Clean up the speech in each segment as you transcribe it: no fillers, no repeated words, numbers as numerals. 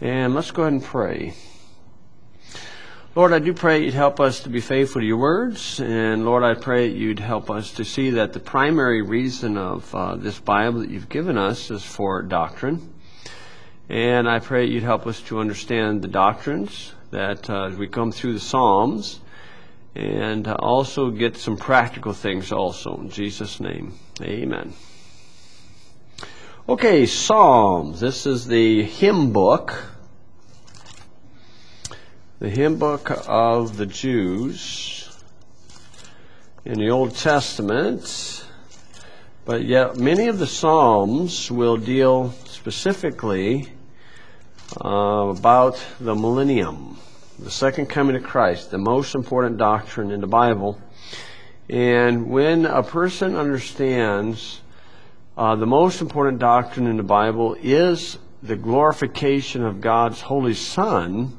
And let's go ahead and pray. Lord, I do pray you'd help us to be faithful to your words. And Lord, I pray you'd help us to see that the primary reason of this Bible that you've given us is for doctrine. And I pray you'd help us to understand the doctrines that as we come through the Psalms, and also get some practical things also. In Jesus' name, amen. Okay, Psalms. This is the hymn book. The hymn book of the Jews in the Old Testament. But yet many of the Psalms will deal specifically about the millennium, the second coming of Christ, the most important doctrine in the Bible. And when a person understands the most important doctrine in the Bible is the glorification of God's Holy Son,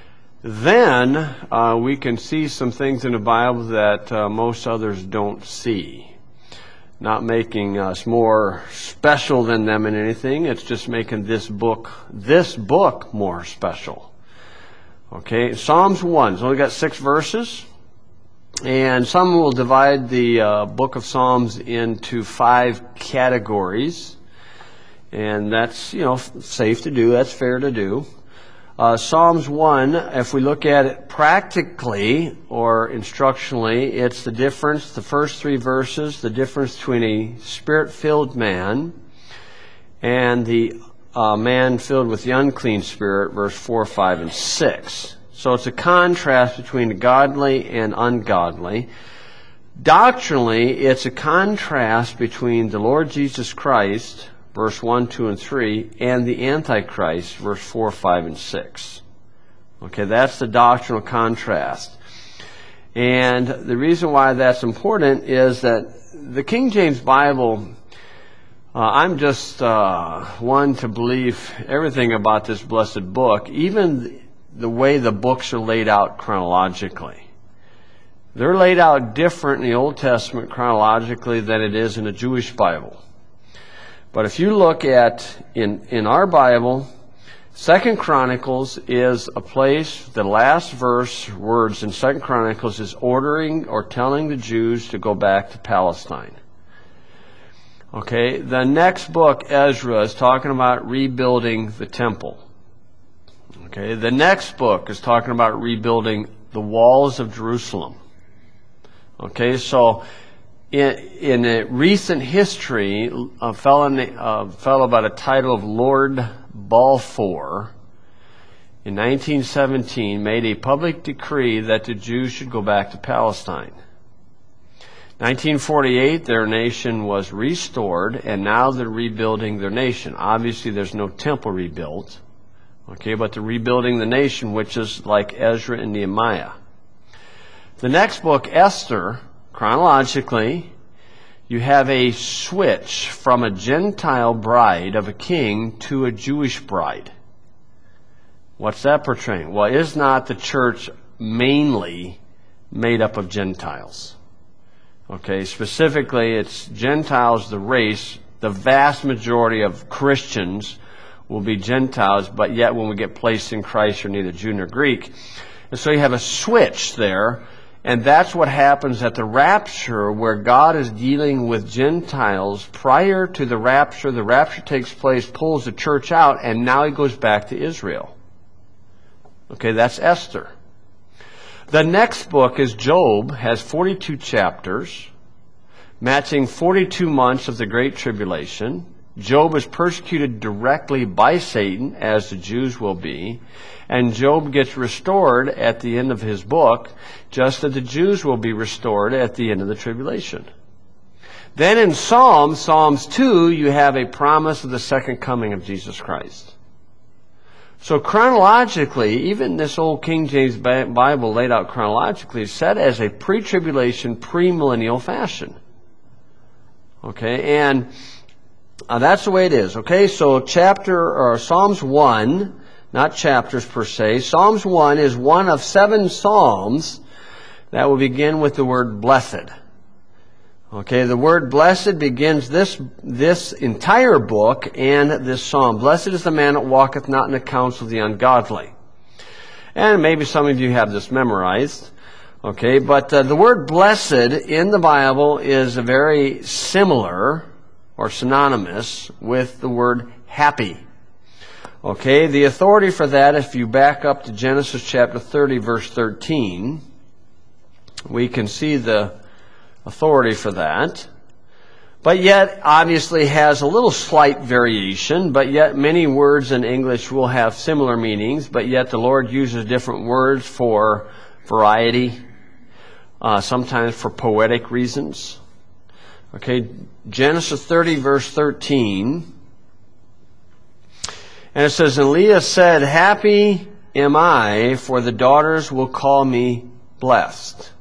then we can see some things in the Bible that most others don't see. Not making us more special than them in anything. It's just making this book more special. Okay, Psalms 1. It's only got 6 verses. And some will divide the book of Psalms into 5 categories. And that's, safe to do. That's fair to do. Psalms 1, if we look at it practically or instructionally, it's the difference, the first 3 verses, the difference between a spirit-filled man and the man filled with the unclean spirit, verse 4, 5, and 6. So it's a contrast between the godly and ungodly. Doctrinally, it's a contrast between the Lord Jesus Christ, verse 1, 2, and 3, and the Antichrist, verse 4, 5, and 6. Okay, that's the doctrinal contrast. And the reason why that's important is that the King James Bible, I'm just one to believe everything about this blessed book, even the way the books are laid out chronologically. They're laid out different in the Old Testament chronologically than it is in a Jewish Bible. But if you look at, in our Bible, 2 Chronicles is a place, the last words in 2 Chronicles is ordering or telling the Jews to go back to Palestine. Okay, the next book, Ezra, is talking about rebuilding the temple. Okay, the next book is talking about rebuilding the walls of Jerusalem. Okay, so in a recent history, a fellow by the title of Lord Balfour in 1917 made a public decree that the Jews should go back to Palestine. 1948, their nation was restored, and now they're rebuilding their nation. Obviously, there's no temple rebuilt, okay, but they're rebuilding the nation, which is like Ezra and Nehemiah. The next book, Esther, chronologically, you have a switch from a Gentile bride of a king to a Jewish bride. What's that portraying? Well, is not the church mainly made up of Gentiles? Okay, specifically, it's Gentiles, the race. The vast majority of Christians will be Gentiles, but yet when we get placed in Christ, you're neither Jew nor Greek. And so you have a switch there. And that's what happens at the rapture, where God is dealing with Gentiles prior to the rapture. The rapture takes place, pulls the church out, and now he goes back to Israel. Okay, that's Esther. The next book is Job, has 42 chapters, matching 42 months of the Great Tribulation. Job is persecuted directly by Satan, as the Jews will be. And Job gets restored at the end of his book, just as the Jews will be restored at the end of the tribulation. Then in Psalms 2, you have a promise of the second coming of Jesus Christ. So chronologically, even this old King James Bible laid out chronologically is set as a pre-tribulation, premillennial fashion. Okay, and that's the way it is. Okay, so Psalms 1, not chapters per se. Psalms 1 is one of 7 psalms that will begin with the word blessed. Okay, the word blessed begins this entire book and this psalm. Blessed is the man that walketh not in the counsel of the ungodly. And maybe some of you have this memorized. Okay, but the word blessed in the Bible is very similar or synonymous with the word happy. Okay, the authority for that, if you back up to Genesis chapter 30, verse 13, we can see the authority for that. But yet, obviously has a little slight variation, but yet many words in English will have similar meanings, but yet the Lord uses different words for variety, sometimes for poetic reasons. Okay, Genesis 30, verse 13. And it says, and Leah said, happy am I, for the daughters will call me blessed.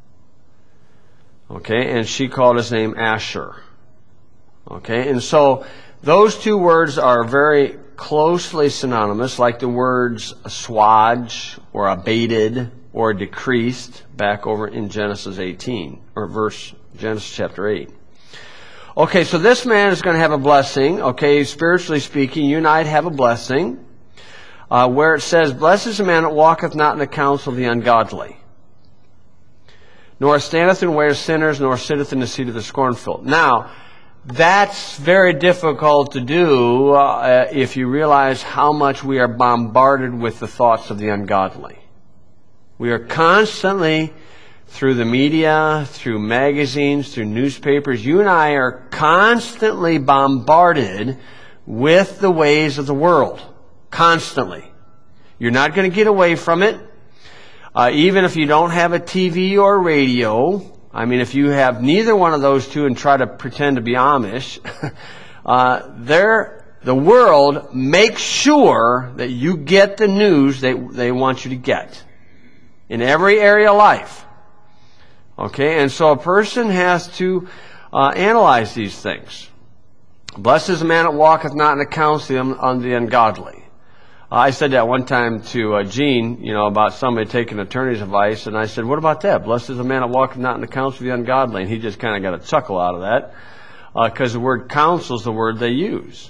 Okay, and she called his name Asher. Okay, and so those two words are very closely synonymous, like the words assuage or abated or decreased back over in Genesis 18, or Genesis chapter 8. Okay, so this man is going to have a blessing. Okay, spiritually speaking, you and I have a blessing where it says, blessed is the man that walketh not in the counsel of the ungodly, nor standeth in the way of sinners, nor sitteth in the seat of the scornful. Now, that's very difficult to do if you realize how much we are bombarded with the thoughts of the ungodly. We are constantly, through the media, through magazines, through newspapers, you and I are constantly bombarded with the ways of the world. Constantly. You're not going to get away from it. Even if you don't have a TV or radio, I mean, if you have neither one of those two and try to pretend to be Amish, the world makes sure that you get the news they want you to get in every area of life. Okay, and so a person has to analyze these things. Blessed is the man that walketh not in the counsel of the ungodly. I said that one time to Gene, about somebody taking attorney's advice, and I said, what about that? Blessed is the man that walketh not in the counsel of the ungodly. And he just kind of got a chuckle out of that, because the word counsel is the word they use.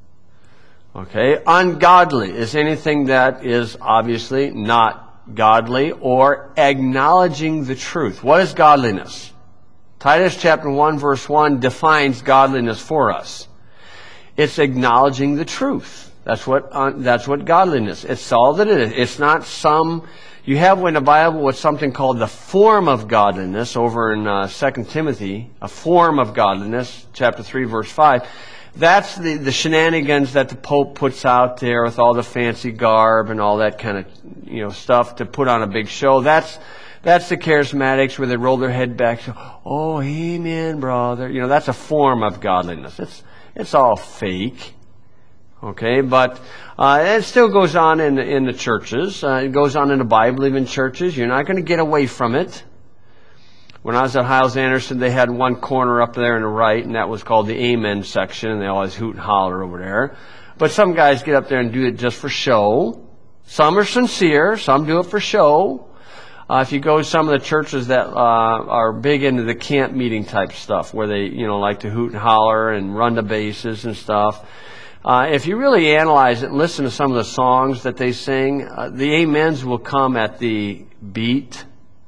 Okay, ungodly is anything that is obviously not godly or acknowledging the truth. What is godliness? Titus chapter 1 verse 1 defines godliness for us. It's acknowledging the truth. That's what godliness. It's all that it is. It's not you have in the Bible what's something called the form of godliness over in 2 Timothy, a form of godliness, chapter 3 verse 5. That's the shenanigans that the Pope puts out there with all the fancy garb and all that kind of stuff to put on a big show. That's the charismatics where they roll their head back. So, oh, amen, brother. That's a form of godliness. It's all fake. Okay, but it still goes on in the churches. It goes on in the Bible, even churches. You're not going to get away from it. When I was at Hyles-Anderson, they had one corner up there on the right, and that was called the Amen section, and they always hoot and holler over there. But some guys get up there and do it just for show. Some are sincere. Some do it for show. If you go to some of the churches that are big into the camp meeting type stuff, where they like to hoot and holler and run the bases and stuff, if you really analyze it and listen to some of the songs that they sing, the amens will come at the beat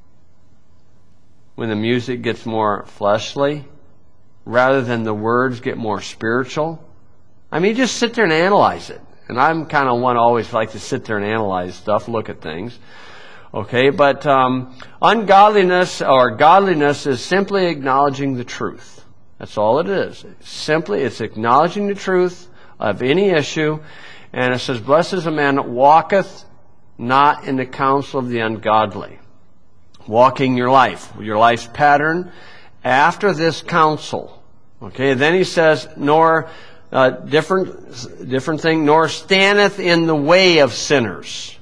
when the music gets more fleshly rather than the words get more spiritual. I mean, just sit there and analyze it. And I'm kind of one always like to sit there and analyze stuff, look at things. Okay, but ungodliness or godliness is simply acknowledging the truth. That's all it is. It's acknowledging the truth of any issue. And it says, blessed is a man that walketh not in the counsel of the ungodly. Walking your life's pattern after this counsel. Okay, then he says, nor different thing, nor standeth in the way of sinners.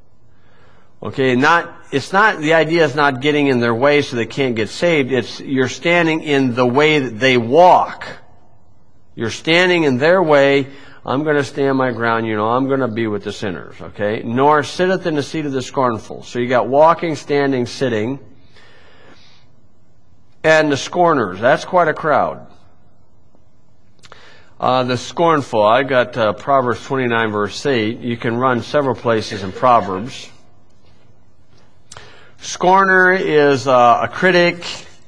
Okay, the idea is not getting in their way so they can't get saved. It's you're standing in the way that they walk. You're standing in their way. I'm going to stand my ground. I'm going to be with the sinners. Okay, nor sitteth in the seat of the scornful. So you got walking, standing, sitting. And the scorners, that's quite a crowd. The scornful, I got Proverbs 29, verse 8. You can run several places in Proverbs. Scorner is a critic.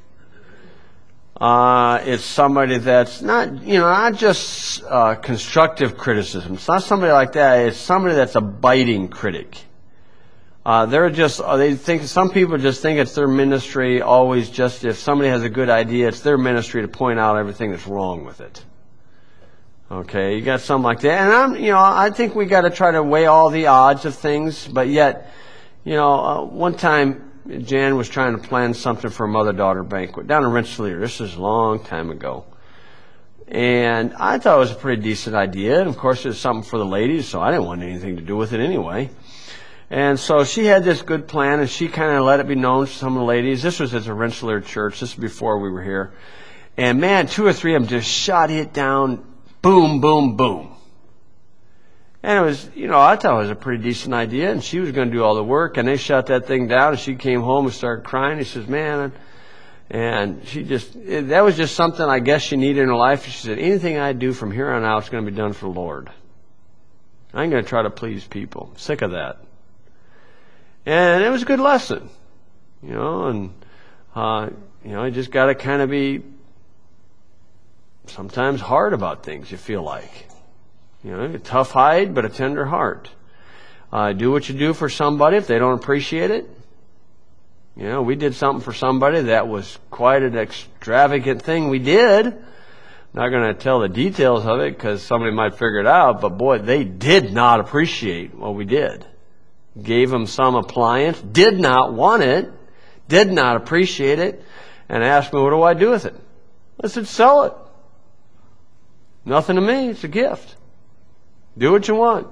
It's somebody that's not just constructive criticism. It's not somebody like that. It's somebody that's a biting critic. Some people just think it's their ministry always just, if somebody has a good idea, it's their ministry to point out everything that's wrong with it. Okay, you got something like that. And I think we got to try to weigh all the odds of things, but yet, one time Jan was trying to plan something for a mother-daughter banquet down in Rensselaer. This was a long time ago. And I thought it was a pretty decent idea. And of course, it was something for the ladies, so I didn't want anything to do with it anyway. And so she had this good plan, and she kind of let it be known to some of the ladies. This was at the Rensselaer church. This was before we were here. And man, 2 or 3 of them just shot it down, boom, boom, boom. And it was, I thought it was a pretty decent idea, and she was going to do all the work, and they shut that thing down, and she came home and started crying. He says, man, and that was just something I guess she needed in her life. She said, anything I do from here on out is going to be done for the Lord. I ain't going to try to please people. I'm sick of that. And it was a good lesson, you just got to kind of be sometimes hard about things, you feel like. A tough hide, but a tender heart. Do what you do for somebody if they don't appreciate it. We did something for somebody that was quite an extravagant thing we did. Not going to tell the details of it because somebody might figure it out, but boy, they did not appreciate what we did. Gave them some appliance, did not want it, did not appreciate it, and asked me, what do I do with it? I said, sell it. Nothing to me, it's a gift. Do what you want.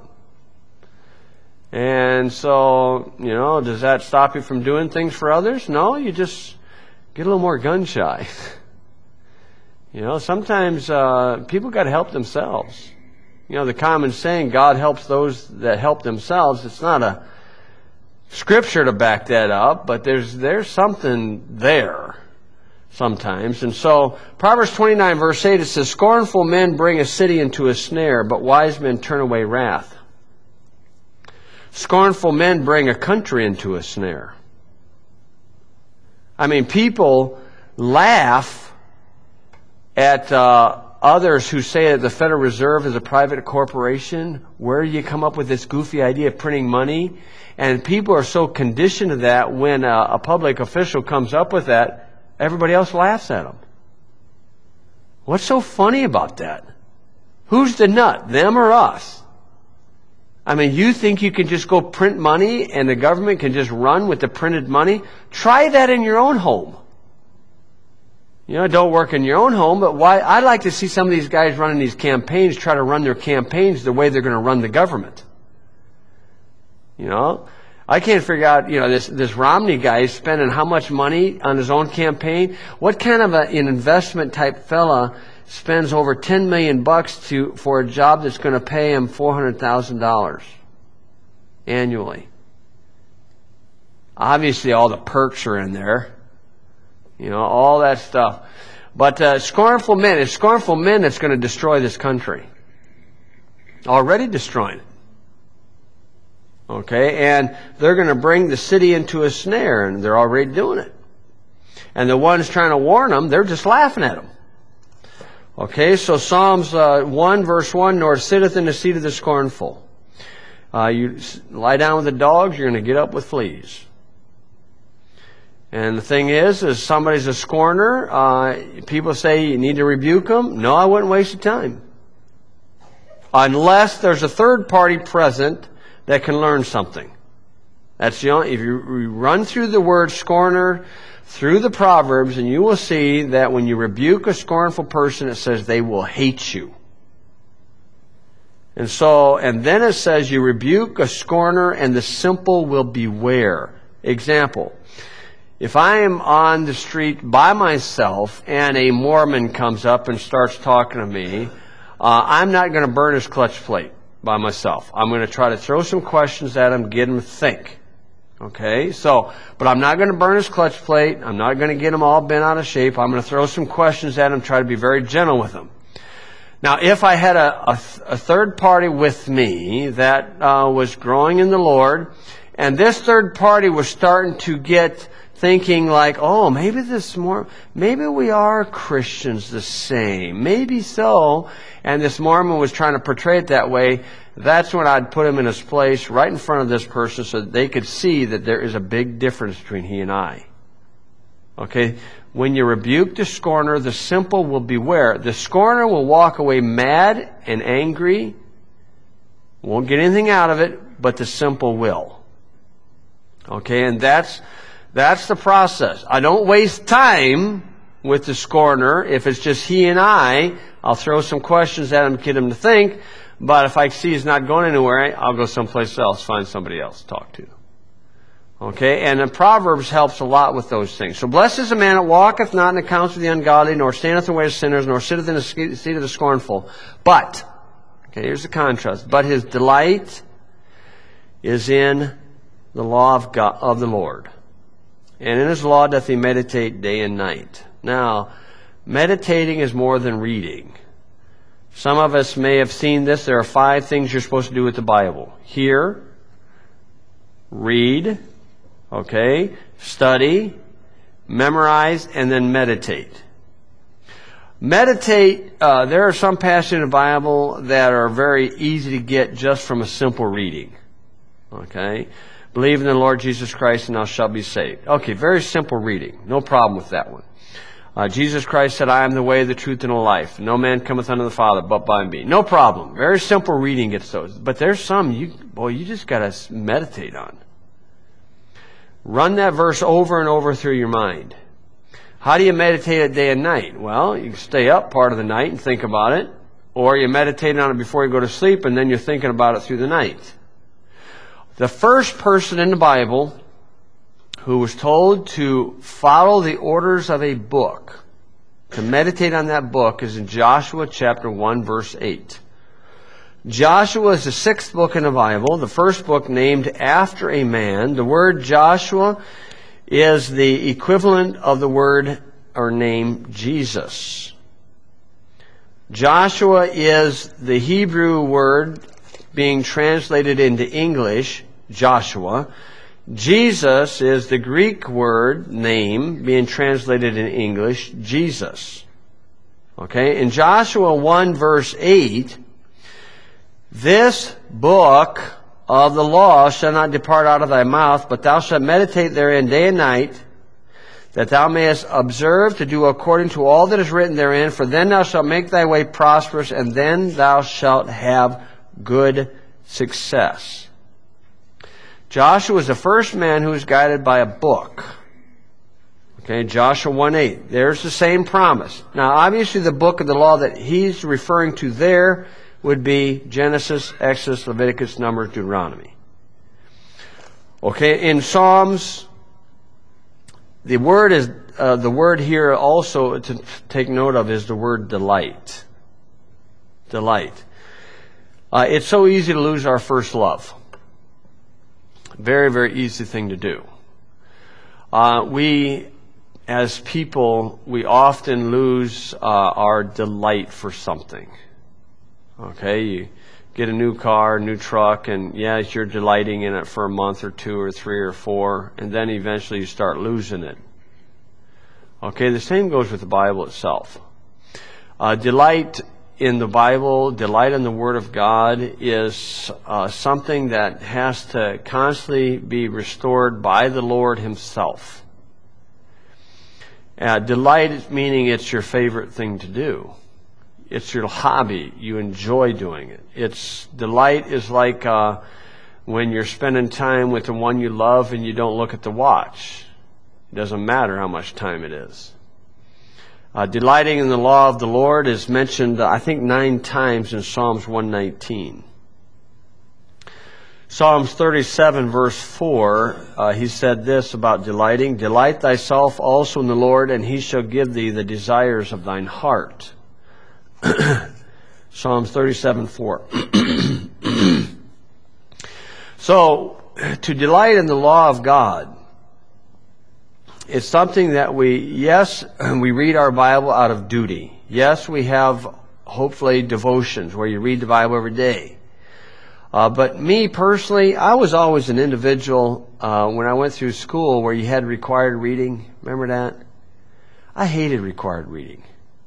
And so, does that stop you from doing things for others? No, you just get a little more gun shy. Sometimes people got to help themselves. The common saying, God helps those that help themselves. It's not a scripture to back that up, but there's something there sometimes. And so, Proverbs 29, verse 8, it says, scornful men bring a city into a snare, but wise men turn away wrath. Scornful men bring a country into a snare. People laugh at others who say that the Federal Reserve is a private corporation. Where do you come up with this goofy idea of printing money? And people are so conditioned to that, when a public official comes up with that, everybody else laughs at them. What's so funny about that? Who's the nut, them or us? You think you can just go print money and the government can just run with the printed money? Try that in your own home. Don't work in your own home, but why? I'd like to see some of these guys running these campaigns try to run their campaigns the way they're going to run the government. I can't figure out, this Romney guy is spending how much money on his own campaign? What kind of an investment type fella spends over $10 million for a job that's going to pay him $400,000 annually? Obviously, all the perks are in there. All that stuff. But scornful men, it's scornful men that's going to destroy this country. Already destroying it. Okay, and they're going to bring the city into a snare, and they're already doing it. And the ones trying to warn them, they're just laughing at them. Okay, so Psalms 1, verse 1, nor sitteth in the seat of the scornful. You lie down with the dogs, you're going to get up with fleas. And the thing is somebody's a scorner, people say you need to rebuke them. No, I wouldn't waste your time. Unless there's a third party present that can learn something. That's the only, if you run through the word scorner, through the Proverbs, and you will see that when you rebuke a scornful person, it says they will hate you. And then it says you rebuke a scorner and the simple will beware. Example. If I am on the street by myself and a Mormon comes up and starts talking to me, I'm not going to burn his clutch plate by myself. I'm going to try to throw some questions at him, get him to think. Okay, but I'm not going to burn his clutch plate. I'm not going to get him all bent out of shape. I'm going to throw some questions at him, try to be very gentle with him. Now, if I had a third party with me that was growing in the Lord, and this third party was starting to get thinking like, oh, maybe we are Christians the same. Maybe so. And this Mormon was trying to portray it that way. That's when I'd put him in his place right in front of this person so that they could see that there is a big difference between he and I. Okay? When you rebuke the scorner, the simple will beware. The scorner will walk away mad and angry, won't get anything out of it, but the simple will. Okay? And that's the process. I don't waste time with the scorner. If it's just he and I'll throw some questions at him, get him to think. But if I see he's not going anywhere, I'll go someplace else, find somebody else to talk to. Okay? And the Proverbs helps a lot with those things. So blessed is the man that walketh not in the counsel of the ungodly, nor standeth in the way of sinners, nor sitteth in the seat of the scornful. But, okay, here's the contrast. But his delight is in the law of God, of the Lord. And in his law doth he meditate day and night. Now, meditating is more than reading. Some of us may have seen this. There are 5 things you're supposed to do with the Bible. Hear, read, okay, study, memorize, and then meditate. Meditate, there are some passages in the Bible that are very easy to get just from a simple reading. Okay? Believe in the Lord Jesus Christ and thou shalt be saved. Okay, very simple reading. No problem with that one. Jesus Christ said, I am the way, the truth, and the life. No man cometh unto the Father but by me. No problem. Very simple reading gets those. But there's some you just got to meditate on. Run that verse over and over through your mind. How do you meditate it day and night? Well, you can stay up part of the night and think about it. Or you meditate on it before you go to sleep and then you're thinking about it through the night. The first person in the Bible who was told to follow the orders of a book, to meditate on that book, is in Joshua chapter 1, verse 8. Joshua is the 6th book in the Bible, the first book named after a man. The word Joshua is the equivalent of the word or name Jesus. Joshua is the Hebrew word being translated into English, Joshua. Jesus is the Greek word name being translated in English, Jesus. Okay, in Joshua 1 verse 8, this book of the law shall not depart out of thy mouth, but thou shalt meditate therein day and night, that thou mayest observe to do according to all that is written therein, for then thou shalt make thy way prosperous, and then thou shalt have good success. Joshua was the first man who was guided by a book. Okay, Joshua 1:8. There's the same promise. Now, obviously, the book of the law that he's referring to there would be Genesis, Exodus, Leviticus, Numbers, Deuteronomy. Okay, in Psalms, the word here also to take note of is the word delight. Delight. It's so easy to lose our first love. Very, very easy thing to do. We, as people, we often lose our delight for something. Okay, you get a new car, new truck, and yes, you're delighting in it for a month or 2 or 3 or 4, and then eventually you start losing it. Okay, the same goes with the Bible itself. Delight in the Bible, delight in the Word of God is something that has to constantly be restored by the Lord Himself. Delight meaning it's your favorite thing to do. It's your hobby. You enjoy doing it. Delight is like when you're spending time with the one you love and you don't look at the watch. It doesn't matter how much time it is. Delighting in the law of the Lord is mentioned, I think, 9 times in Psalms 119. Psalms 37 verse 4, he said this about delighting. Delight thyself also in the Lord, and He shall give thee the desires of thine heart. Psalms 37:4. So, to delight in the law of God, it's something that yes, we read our Bible out of duty. Yes, we have, hopefully, devotions where you read the Bible every day. But me personally, I was always an individual when I went through school where you had required reading. Remember that? I hated required reading.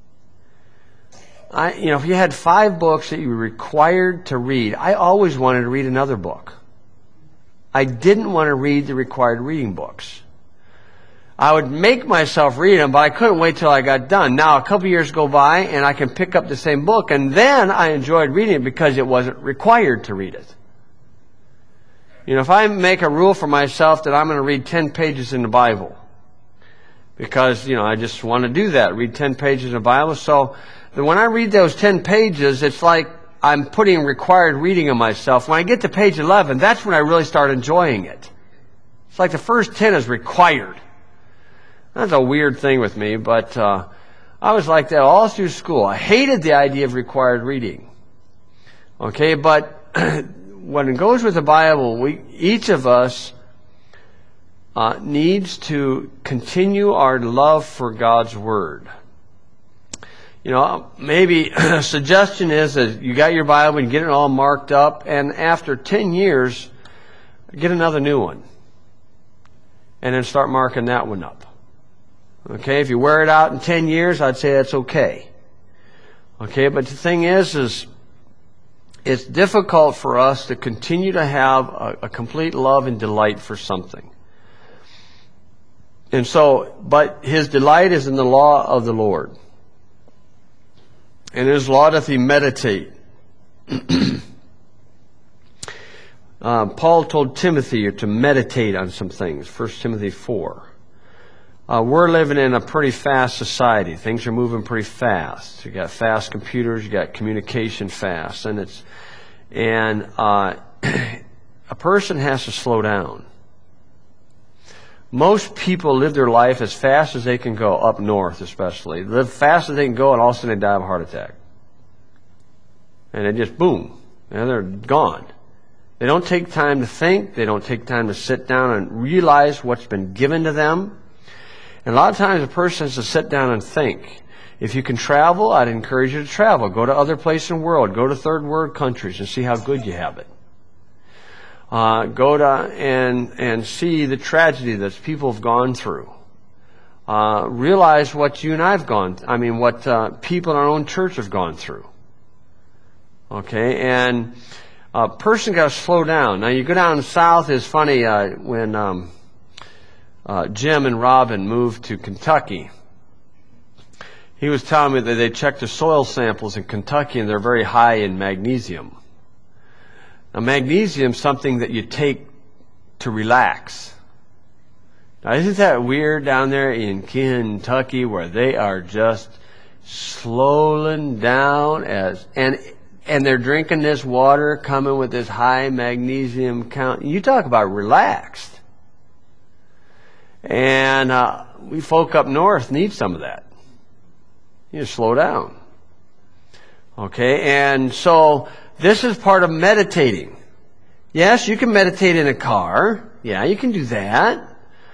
If you had 5 books that you were required to read, I always wanted to read another book. I didn't want to read the required reading books. I would make myself read them, but I couldn't wait till I got done. Now, a couple years go by, and I can pick up the same book, and then I enjoyed reading it because it wasn't required to read it. If I make a rule for myself that I'm going to read 10 pages in the Bible, because, I just want to do that, read 10 pages in the Bible. So when I read those 10 pages, it's like I'm putting required reading on myself. When I get to page 11, that's when I really start enjoying it. It's like the first 10 is required. That's a weird thing with me, but I was like that all through school. I hated the idea of required reading. Okay, but when it goes with the Bible, each of us needs to continue our love for God's Word. Maybe a suggestion is that you got your Bible and get it all marked up, and after 10 years, get another new one. And then start marking that one up. Okay, if you wear it out in 10 years, I'd say that's okay. Okay, but the thing is it's difficult for us to continue to have a complete love and delight for something. And so, but his delight is in the law of the Lord. And in his law doth he meditate. Paul told Timothy to meditate on some things, 1 Timothy 4. We're living in a pretty fast society. Things are moving pretty fast. You got fast computers, you got communication fast, and a person has to slow down. Most people live their life as fast as they can go, up north especially. Live fast as they can go, and all of a sudden they die of a heart attack. And they just boom, and they're gone. They don't take time to think. They don't take time to sit down and realize what's been given to them. And a lot of times a person has to sit down and think. If you can travel, I'd encourage you to travel. Go to other places in the world. Go to third world countries and see how good you have it. Go to and see the tragedy that people have gone through. Realize what you and I've what people in our own church have gone through. Okay, and a person got to slow down. Now you go down south. It's funny when Jim and Robin moved to Kentucky. He was telling me that they checked the soil samples in Kentucky and they're very high in magnesium. Now magnesium is something that you take to relax. Now isn't that weird down there in Kentucky where they are just slowing down and they're drinking this water coming with this high magnesium count. You talk about relaxed. And we folk up north need some of that. You just slow down. Okay, and so this is part of meditating. Yes, you can meditate in a car. Yeah, you can do that.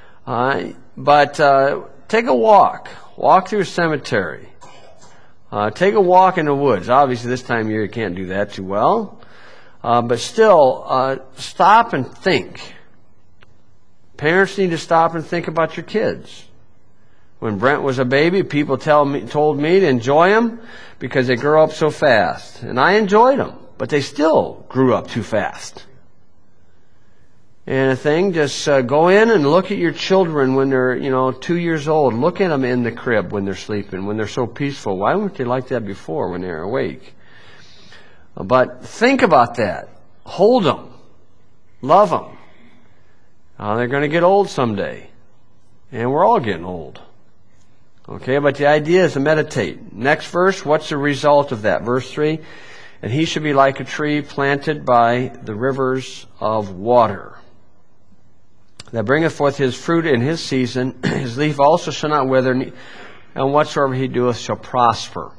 But take a walk. Walk through a cemetery. Take a walk in the woods. Obviously, this time of year you can't do that too well. But still, stop and think. Parents need to stop and think about your kids. When Brent was a baby, people told me to enjoy him because they grow up so fast. And I enjoyed them, but they still grew up too fast. And a thing, just go in and look at your children when they're, 2 years old. Look at them in the crib when they're sleeping, when they're so peaceful. Why weren't they like that before when they're awake? But think about that. Hold them. Love them. They're going to get old someday. And we're all getting old. Okay, but the idea is to meditate. Next verse, what's the result of that? Verse 3, and he should be like a tree planted by the rivers of water, that bringeth forth his fruit in his season. His leaf also shall not wither, and whatsoever he doeth shall prosper.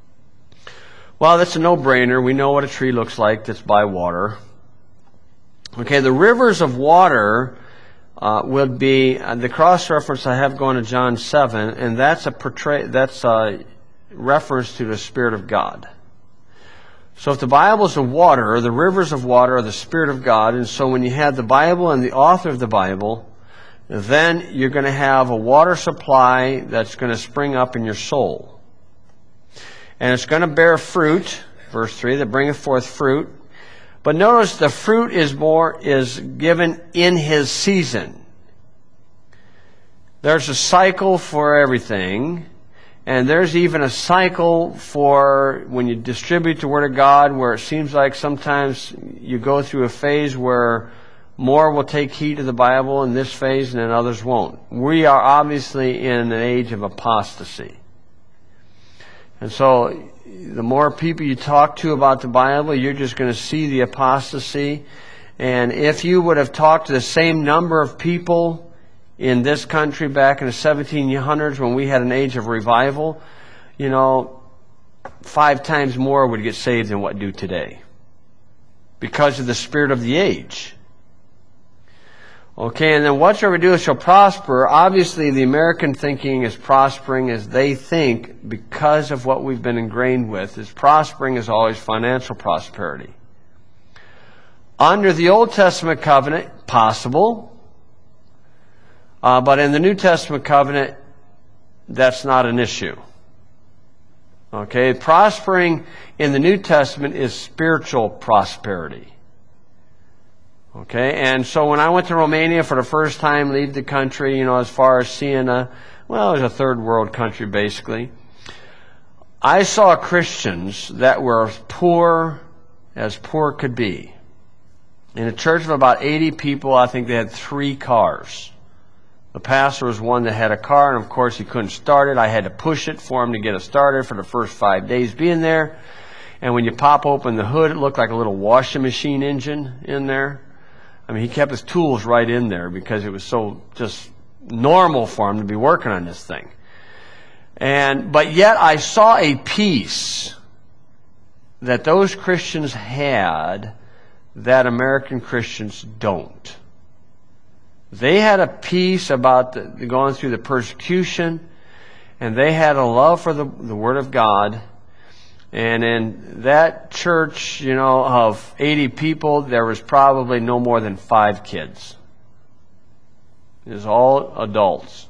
Well, that's a no-brainer. We know what a tree looks like that's by water. Okay, the rivers of water would be the cross-reference I have going to John 7, and that's a reference to the Spirit of God. So if the Bible is the water, or the rivers of water are the Spirit of God, and so when you have the Bible and the author of the Bible, then you're going to have a water supply that's going to spring up in your soul. And it's going to bear fruit, verse 3, that bringeth forth fruit. But notice the fruit is given in His season. There's a cycle for everything. And there's even a cycle for when you distribute the Word of God, where it seems like sometimes you go through a phase where more will take heed of the Bible in this phase and then others won't. We are obviously in an age of apostasy. And so the more people you talk to about the Bible, you're just going to see the apostasy. And if you would have talked to the same number of people in this country back in the 1700s when we had an age of revival, 5 times more would get saved than what do today. Because of the spirit of the age. Okay, and then whatsoever doeth shall prosper. Obviously, the American thinking is prospering as they think because of what we've been ingrained with. Is prospering is always financial prosperity. Under the Old Testament covenant, possible. But in the New Testament covenant, that's not an issue. Okay, prospering in the New Testament is spiritual prosperity. Okay, and so when I went to Romania for the first time, leave the country, as far as seeing it was a third world country basically. I saw Christians that were as poor could be. In a church of about 80 people, I think they had 3 cars. The pastor was one that had a car, and of course he couldn't start it. I had to push it for him to get it started for the first 5 days being there. And when you pop open the hood, it looked like a little washing machine engine in there. I mean, he kept his tools right in there because it was so just normal for him to be working on this thing. But yet I saw a peace that those Christians had that American Christians don't. They had a peace about going through the persecution, and they had a love for the Word of God. And in that church, of 80 people, there was probably no more than 5 kids. It was all adults.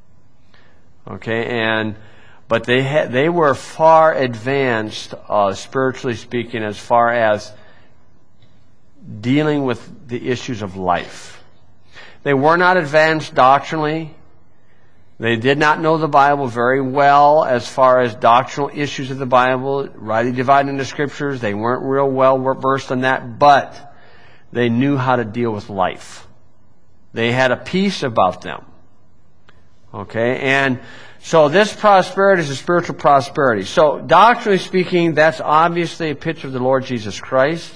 Okay, but they were far advanced, spiritually speaking, as far as dealing with the issues of life. They were not advanced doctrinally. They did not know the Bible very well as far as doctrinal issues of the Bible, rightly dividing the Scriptures. They weren't real well versed on that, but they knew how to deal with life. They had a peace about them. Okay, and so this prosperity is a spiritual prosperity. So doctrinally speaking, that's obviously a picture of the Lord Jesus Christ.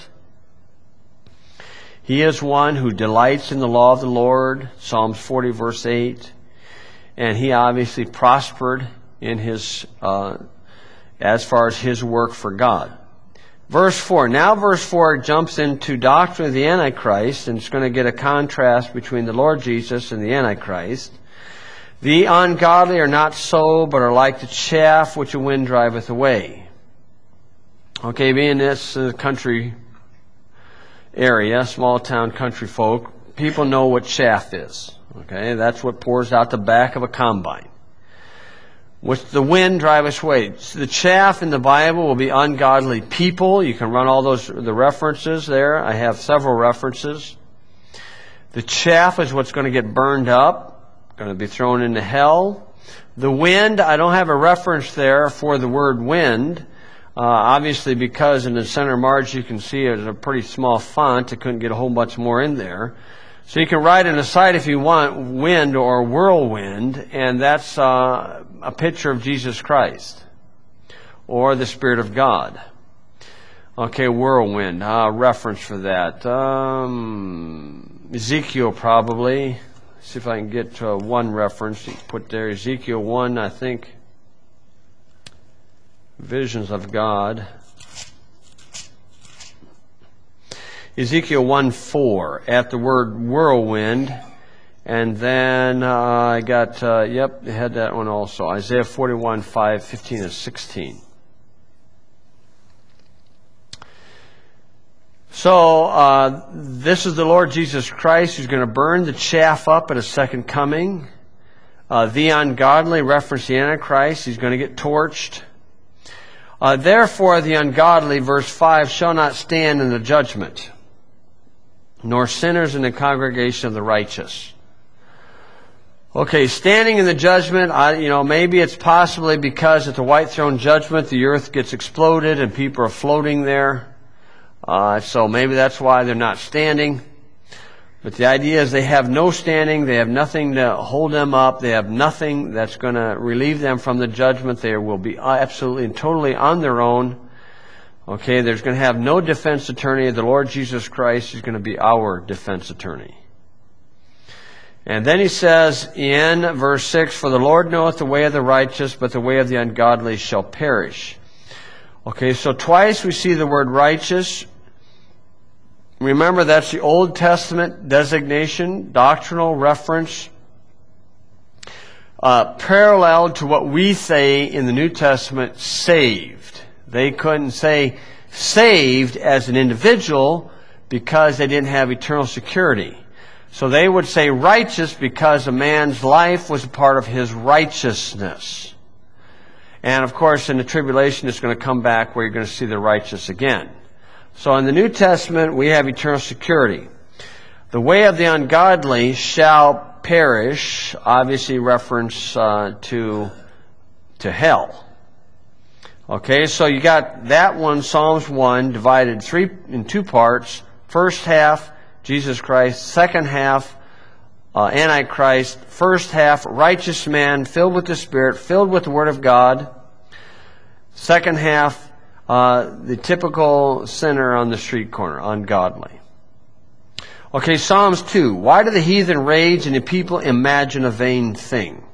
He is one who delights in the law of the Lord, Psalms 40 verse 8. And he obviously prospered in his, as far as his work for God. Verse 4. Now verse 4 jumps into doctrine of the Antichrist, and it's going to get a contrast between the Lord Jesus and the Antichrist. The ungodly are not so, but are like the chaff which the wind driveth away. Okay, being this country area, small town country folk, people know what chaff is. Okay, that's what pours out the back of a combine, which the wind driveth away. The chaff in the Bible will be ungodly people. You can run all the references there. I have several references. The chaff is what's going to get burned up, going to be thrown into hell. The wind, I don't have a reference there for the word wind. Obviously, because in the center margin you can see it's a pretty small font. I couldn't get a whole bunch more in there. So you can write in the side if you want, wind or whirlwind, and that's a picture of Jesus Christ or the Spirit of God. Okay, whirlwind, reference for that. Ezekiel probably. See if I can get to one reference. You put there Ezekiel 1, I think. Visions of God. Ezekiel 1:4 at the word whirlwind. And then I got, had that one also. Isaiah 41:5, 15, and 16. So this is the Lord Jesus Christ who's going to burn the chaff up at His second coming. The ungodly, reference the Antichrist, he's going to get torched. Therefore the ungodly, verse 5, shall not stand in the judgment, nor sinners in the congregation of the righteous. Okay, standing in the judgment, maybe it's possibly because at the white throne judgment the earth gets exploded and people are floating there. So maybe that's why they're not standing. But the idea is they have no standing, they have nothing to hold them up, they have nothing that's going to relieve them from the judgment. They will be absolutely and totally on their own. Okay, there's going to have no defense attorney. The Lord Jesus Christ is going to be our defense attorney. And then he says in verse 6, for the Lord knoweth the way of the righteous, but the way of the ungodly shall perish. Okay, so twice we see the word righteous. Remember, that's the Old Testament designation, doctrinal reference, parallel to what we say in the New Testament, saved. They couldn't say saved as an individual because they didn't have eternal security. So they would say righteous because a man's life was a part of his righteousness. And of course, in the tribulation, it's going to come back where you're going to see the righteous again. So in the New Testament, we have eternal security. The way of the ungodly shall perish, obviously reference to hell. Okay, so you got that one, Psalms 1, divided in two parts. First half, Jesus Christ. Second half, Antichrist. First half, righteous man, filled with the Spirit, filled with the Word of God. Second half, the typical sinner on the street corner, ungodly. Okay, Psalms 2. Why do the heathen rage and the people imagine a vain thing?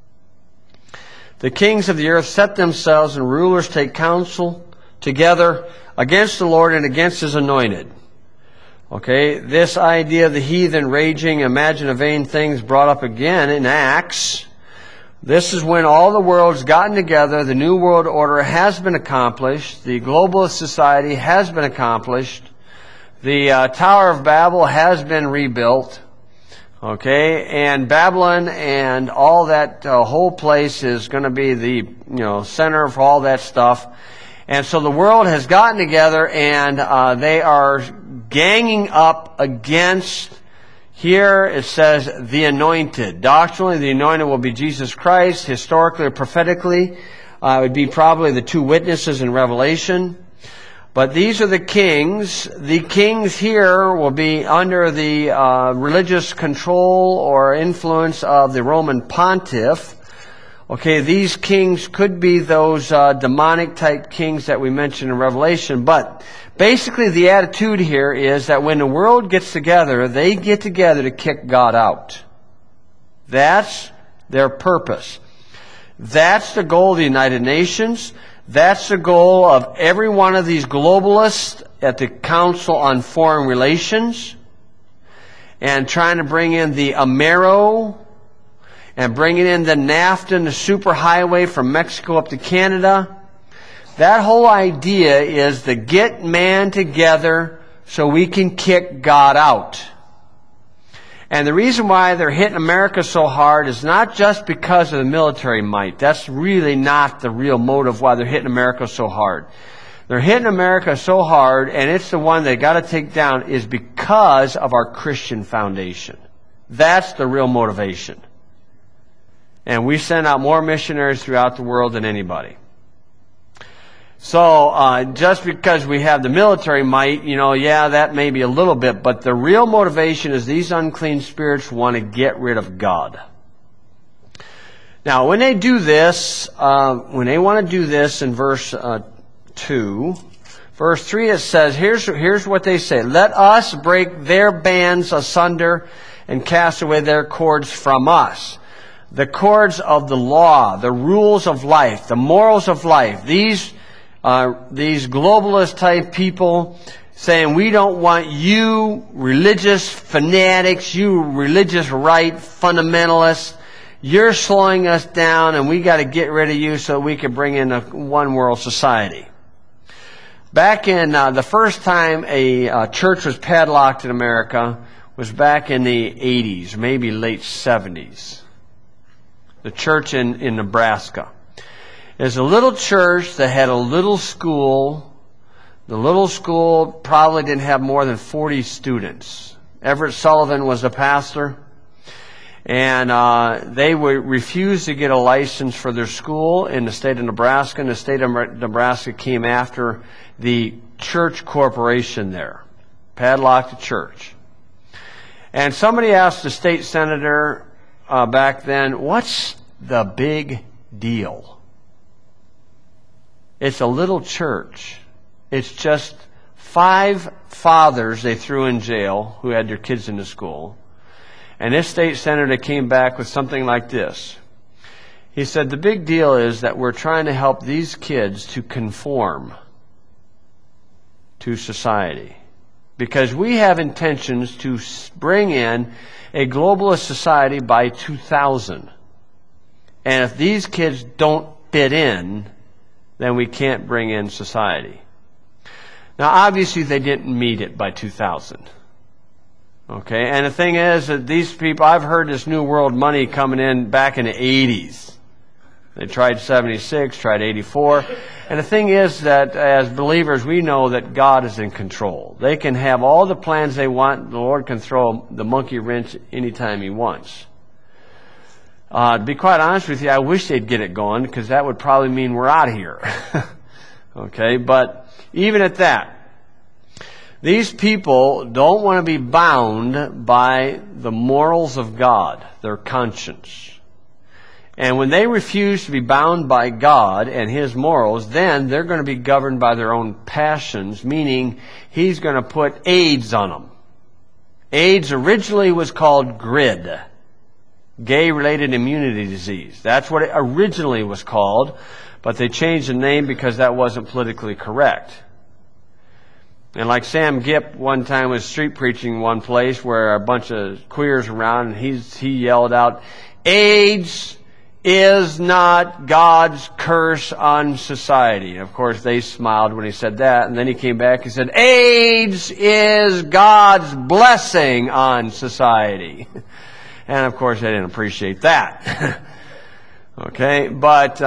The kings of the earth set themselves and rulers take counsel together against the Lord and against His anointed. Okay, this idea of the heathen raging, imagine a vain thing is brought up again in Acts. This is when all the world's gotten together, the New World Order has been accomplished, the globalist society has been accomplished, the Tower of Babel has been rebuilt, okay, and Babylon and all that whole place is going to be the center for all that stuff. And so the world has gotten together and they are ganging up against, here it says, the anointed. Doctrinally, the anointed will be Jesus Christ. Historically or prophetically, it would be probably the two witnesses in Revelation. But these are the kings. The kings here will be under the religious control or influence of the Roman pontiff. Okay, these kings could be those demonic type kings that we mentioned in Revelation. But basically the attitude here is that when the world gets together, they get together to kick God out. That's their purpose. That's the goal of the United Nations. That's the goal of every one of these globalists at the Council on Foreign Relations, and trying to bring in the Amero and bringing in the NAFTA and the superhighway from Mexico up to Canada. That whole idea is to get man together so we can kick God out. And the reason why they're hitting America so hard is not just because of the military might. That's really not the real motive why they're hitting America so hard. They're hitting America so hard, and it's the one they got to take down, is because of our Christian foundation. That's the real motivation. And we send out more missionaries throughout the world than anybody. So, just because we have the military might, that may be a little bit, but the real motivation is these unclean spirits want to get rid of God. Now, when they do this, when they want to do this in verse 2, verse 3 it says, here's what they say, let us break their bands asunder and cast away their cords from us. The cords of the law, the rules of life, the morals of life, these globalist type people, saying, we don't want you religious fanatics, you religious right fundamentalists. You're slowing us down, and we got to get rid of you so we can bring in a one world society. Back in the first time a church was padlocked in America was back in the 80s, maybe late 70s. The church in Nebraska. There's a little church that had a little school. The little school probably didn't have more than 40 students. Everett Sullivan was the pastor. And they would refuse to get a license for their school in the state of Nebraska. And the state of Nebraska came after the church corporation there. Padlocked the church. And somebody asked the state senator back then, what's the big deal? It's a little church. It's just 5 fathers they threw in jail who had their kids in the school. And this state senator came back with something like this. He said, the big deal is that we're trying to help these kids to conform to society. Because we have intentions to bring in a globalist society by 2000. And if these kids don't fit in, then we can't bring in society. Now, obviously, they didn't meet it by 2000. Okay, and the thing is that these people, I've heard this New World money coming in back in the 80s. They tried 76, tried 84. And the thing is that as believers, we know that God is in control. They can have all the plans they want. The Lord can throw the monkey wrench anytime He wants. To be quite honest with you, I wish they'd get it going, because that would probably mean we're out of here. Okay, but even at that, these people don't want to be bound by the morals of God, their conscience. And when they refuse to be bound by God and His morals, then they're going to be governed by their own passions, meaning He's going to put AIDS on them. AIDS originally was called GRID, gay-related immunity disease. That's what it originally was called, but they changed the name because that wasn't politically correct. And like Sam Gipp one time was street preaching one place where a bunch of queers around, and he yelled out, AIDS is not God's curse on society. And of course, they smiled when he said that. And then he came back and said, AIDS is God's blessing on society. And of course, they didn't appreciate that. Okay, but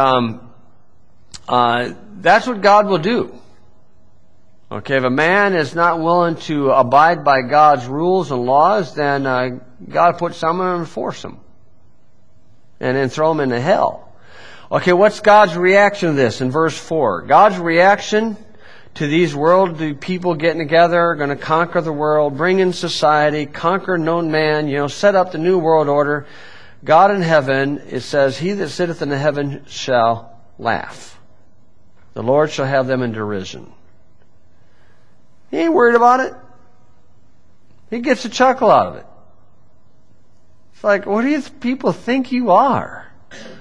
that's what God will do. Okay, if a man is not willing to abide by God's rules and laws, then God puts someone and enforce them. And then throw them into hell. Okay, what's God's reaction to this in verse 4? God's reaction to these worldly people getting together, going to conquer the world, bring in society, conquer known man, set up the new world order. God in heaven, it says, he that sitteth in the heaven shall laugh. The Lord shall have them in derision. He ain't worried about it. He gets a chuckle out of it. It's like, what do you people think you are?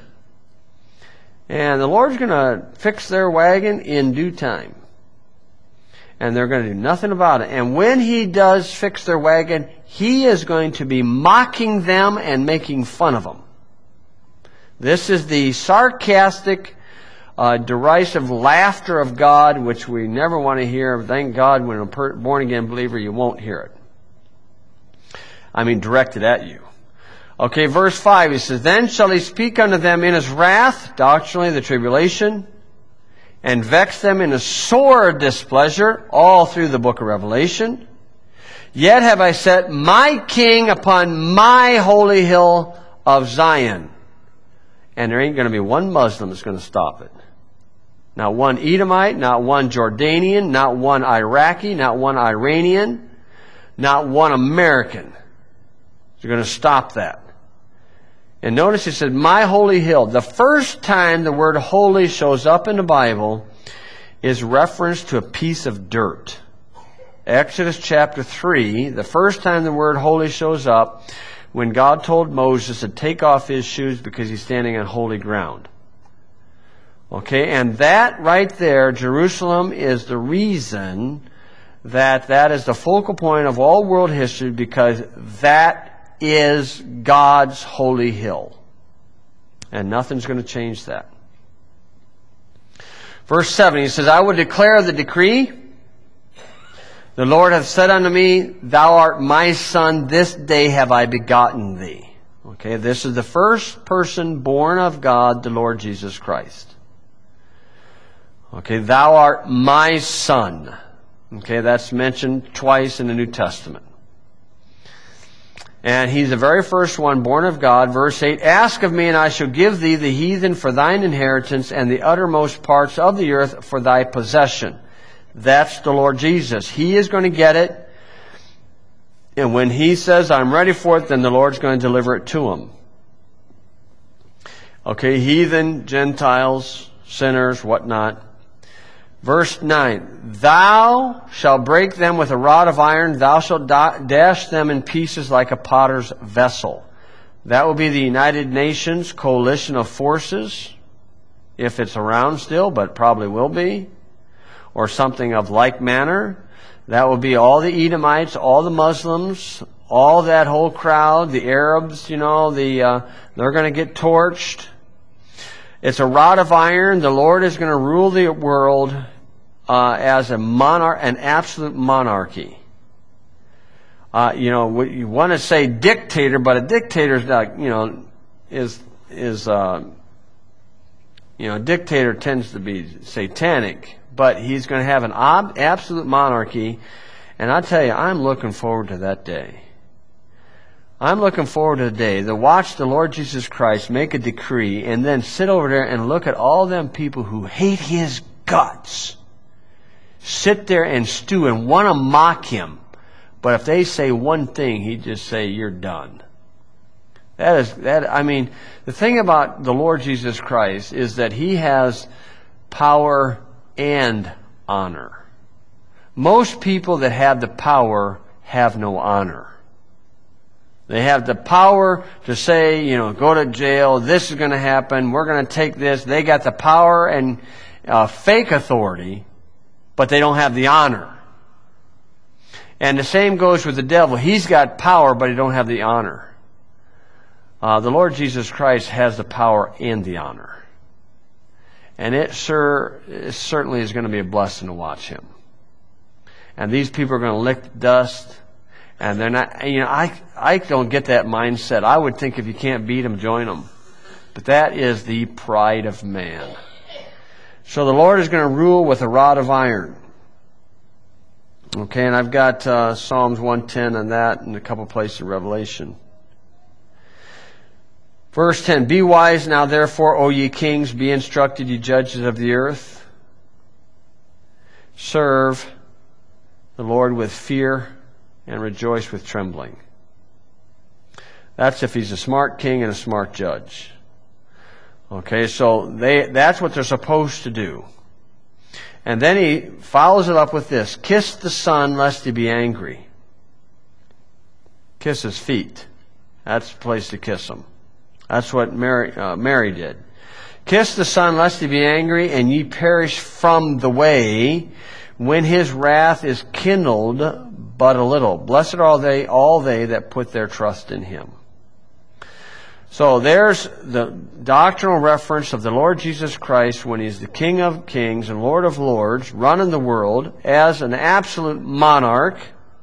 And the Lord's going to fix their wagon in due time. And they're going to do nothing about it. And when He does fix their wagon, He is going to be mocking them and making fun of them. This is the sarcastic, derisive laughter of God, which we never want to hear. Thank God, when a born-again believer, you won't hear it. I mean, directed at you. Okay, verse 5, he says, Then shall He speak unto them in His wrath, doctrinally the tribulation, and vex them in a sore displeasure, all through the book of Revelation. Yet have I set my king upon my holy hill of Zion. And there ain't going to be one Muslim that's going to stop it. Not one Edomite, not one Jordanian, not one Iraqi, not one Iranian, not one American. They're going to stop that. And notice he said, my holy hill. The first time the word holy shows up in the Bible is reference to a piece of dirt. Exodus chapter 3, the first time the word holy shows up, when God told Moses to take off his shoes because he's standing on holy ground. Okay, and that right there, Jerusalem, is the reason that is the focal point of all world history, because that is God's holy hill. And nothing's going to change that. Verse 7, he says, I will declare the decree. The Lord hath said unto me, Thou art my son, this day have I begotten thee. Okay, this is the first person born of God, the Lord Jesus Christ. Okay, Thou art my son. Okay, that's mentioned twice in the New Testament. And he's the very first one born of God. Verse 8, Ask of me, and I shall give thee the heathen for thine inheritance, and the uttermost parts of the earth for thy possession. That's the Lord Jesus. He is going to get it. And when He says, I'm ready for it, then the Lord's going to deliver it to him. Okay, heathen, Gentiles, sinners, whatnot. Verse 9, Thou shalt break them with a rod of iron, thou shalt dash them in pieces like a potter's vessel. That will be the United Nations coalition of forces, if it's around still, but probably will be, or something of like manner. That will be all the Edomites, all the Muslims, all that whole crowd, the Arabs, they're going to get torched. It's a rod of iron. The Lord is going to rule the world as a monarch, an absolute monarchy. You want to say dictator, but a dictator is not, a dictator tends to be satanic, but he's going to have an absolute monarchy. And I tell you, I'm looking forward to that day. I'm looking forward to the day to watch the Lord Jesus Christ make a decree and then sit over there and look at all them people who hate His guts. Sit there and stew and want to mock Him. But if they say one thing, He'd just say, you're done. The thing about the Lord Jesus Christ is that He has power and honor. Most people that have the power have no honor. They have the power to say, go to jail, this is going to happen, we're going to take this. They got the power and fake authority, but they don't have the honor. And the same goes with the devil. He's got power, but he don't have the honor. The Lord Jesus Christ has the power and the honor. And it certainly is going to be a blessing to watch Him. And these people are going to lick the dust. And they're not, I don't get that mindset. I would think if you can't beat them, join them. But that is the pride of man. So the Lord is going to rule with a rod of iron. Okay, and I've got Psalms 110 on that and a couple places in Revelation. Verse 10, Be wise now therefore, O ye kings, be instructed, ye judges of the earth. Serve the Lord with fear and rejoice with trembling. That's if He's a smart king and a smart judge. Okay, so that's what they're supposed to do. And then He follows it up with this, Kiss the Son, lest He be angry. Kiss His feet. That's the place to kiss Him. That's what Mary did. Kiss the Son, lest He be angry, and ye perish from the way, when His wrath is kindled but a little. Blessed are all they that put their trust in Him. So there's the doctrinal reference of the Lord Jesus Christ when He's the King of Kings and Lord of Lords, running the world as an absolute monarch.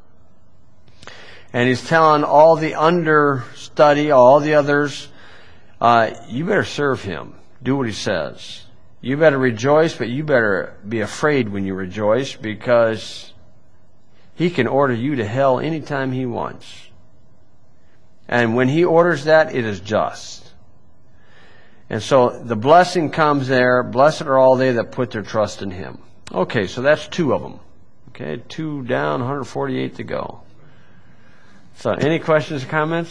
And He's telling all the understudy, all the others, you better serve Him. Do what He says. You better rejoice, but you better be afraid when you rejoice, because He can order you to hell anytime He wants. And when He orders that, it is just. And so the blessing comes there. Blessed are all they that put their trust in Him. Okay, so that's 2 of them. Okay, 2 down, 148 to go. So any questions or comments?